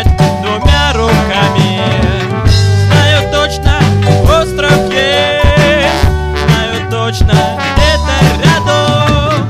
поднять двумя руками. Знаю точно, остров есть, знаю точно, где-то рядом.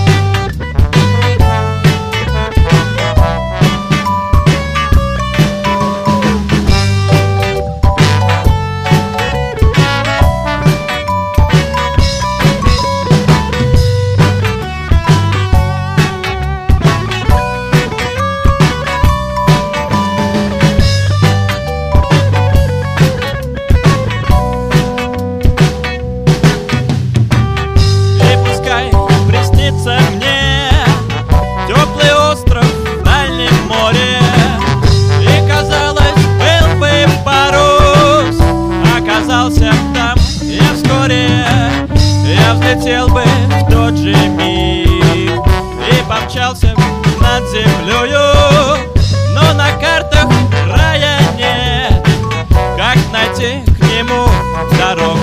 Мне теплый остров в дальнем море, и казалось, был бы парус. Оказался там я вскоре, я взлетел бы в тот же миг и помчался над землею. Но на картах рая нет, как найти к нему дорогу.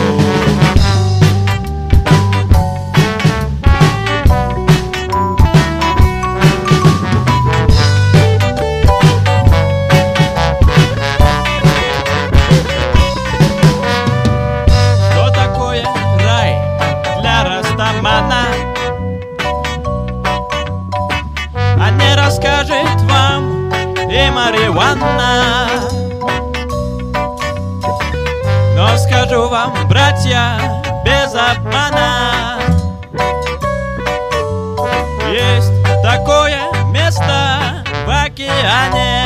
А не расскажет вам и Марья. Но скажу вам, братья, без обмана, есть такое место в океане.